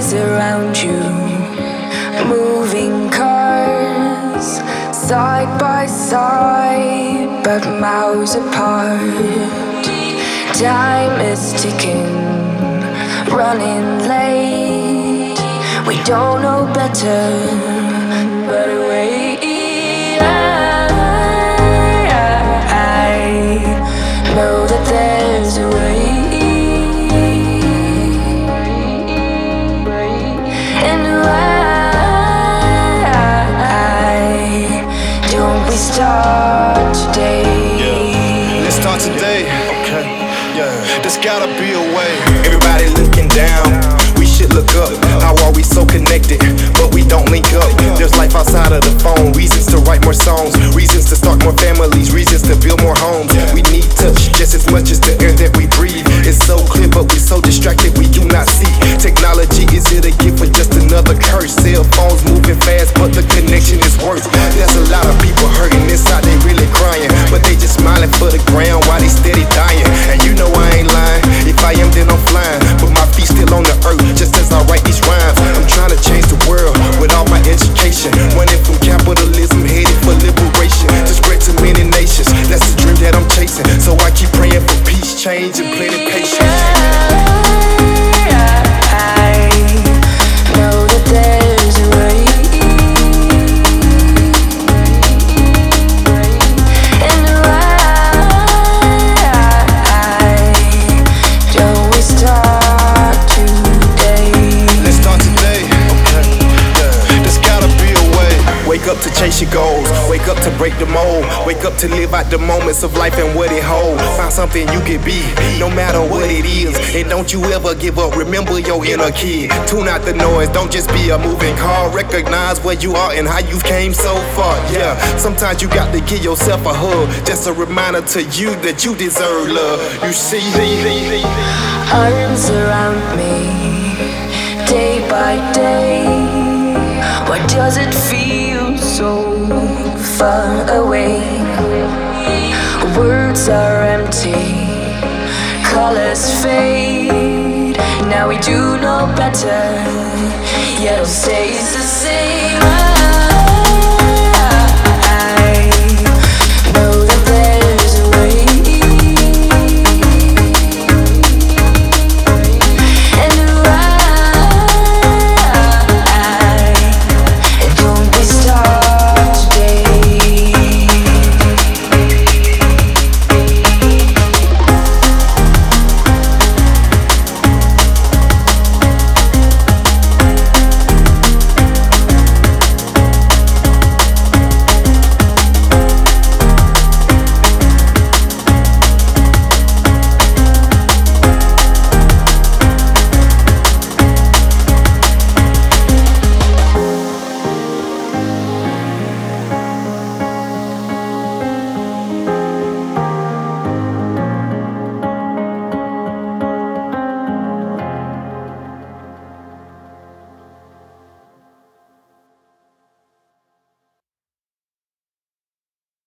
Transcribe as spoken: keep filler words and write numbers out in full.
Arms around you, moving cars, side by side, but miles apart. Time is ticking, running late. We don't know better, but wait. I know that there's a way. Start today. Yeah. Let's start today. Okay. Yeah. There's gotta be a way. Everybody looking down. We should look up. How are we so connected, but we don't link up? There's life outside of the phone. Reasons to write more songs. Reasons to start more families. Reasons to build more homes. We need touch just as much as the air that we breathe. It's so clear, but we're so distracted we do not see. Technology, is it a gift or just another curse? Cell phones moving fast, but the connection is worse. There's a lot of people hurting inside, they really crying, but they just smiling for the ground while they steady dying. And you know I ain't lying. If I am, then I'm flying, but my feet still on the earth just as I write these rhymes. I'm trying to change the world with all my education, running from capitalism, headed for liberation, to spread to many nations. That's the dream that I'm chasing, so I keep praying for peace, change, and plenty patience. Wake up to chase your goals, wake up to break the mold, wake up to live out the moments of life and what it holds. Find something you can be, no matter what it is, and don't you ever give up, remember your inner kid. Tune out the noise, don't just be a moving car. Recognize where you are and how you came so far. Yeah, sometimes you got to give yourself a hug, just a reminder to you that you deserve love. You see, arms around me, day by day. Why does it feel so far away? Words are empty, colors fade. Now we do know better, yet it stays the same.